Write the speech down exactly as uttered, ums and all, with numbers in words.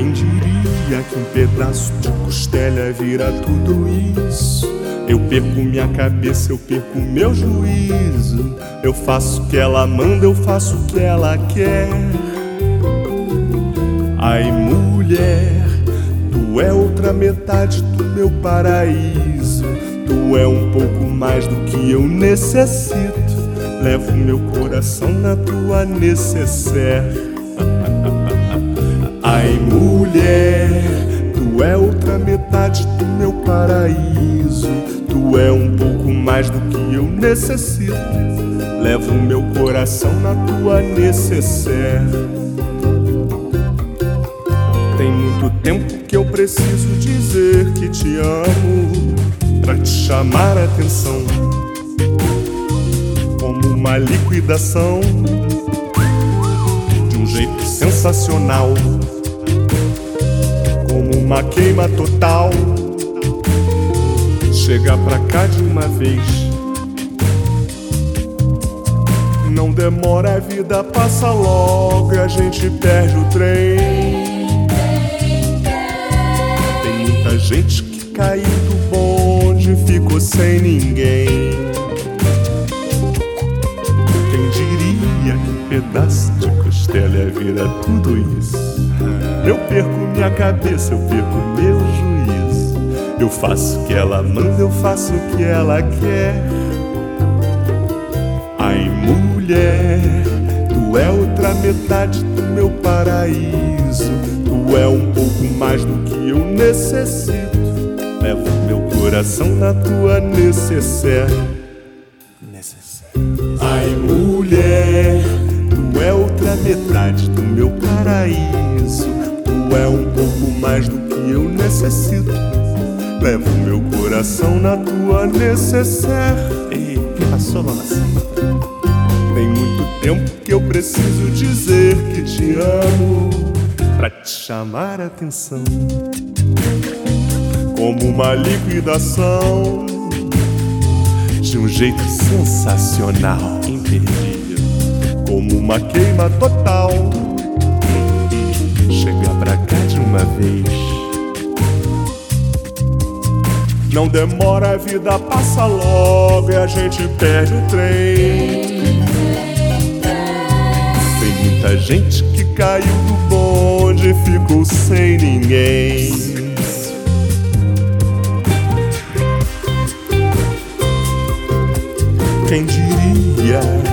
Quem diria que um pedaço de costela vira tudo isso? Eu perco minha cabeça, eu perco meu juízo. Eu faço o que ela manda, eu faço o que ela quer. Ai, mulher, tu é outra metade do meu paraíso. Tu é um pouco mais do que eu necessito. Levo meu coração na tua necessaire. Ai, mulher, tu é outra metade do meu paraíso. Tu é um pouco mais do que eu necessito. Levo meu coração na tua necessaire. Tem muito tempo que eu preciso dizer que te amo, pra te chamar a atenção, como uma liquidação, de um jeito sensacional, como uma queima total. Chega pra cá de uma vez, não demora, a vida passa logo e a gente perde o trem. Tem muita gente que caiu do bonde, ficou sem ninguém. Quem diria que um pedaço de costela vira tudo isso? Eu perco minha cabeça, eu perco meu juízo. Eu faço o que ela manda, eu faço o que ela quer. Ai, mulher, tu é outra metade do meu paraíso. Tu é um pouco mais do que eu necessito. Levo meu coração na tua necessaire. Ai, mulher, tu é outra metade do meu paraíso. Tu é um pouco mais do que eu necessito. Levo meu coração na tua necessaire. Ei, que passou, mamacita? Tem muito tempo que eu preciso dizer que te amo, pra te chamar a atenção, como uma liquidação, de um jeito sensacional, imperdível, como uma queima total. Chega pra cá de uma vez, não demora, a vida passa logo e a gente perde o trem. Tem muita gente que caiu do bonde e ficou sem ninguém. Quem diria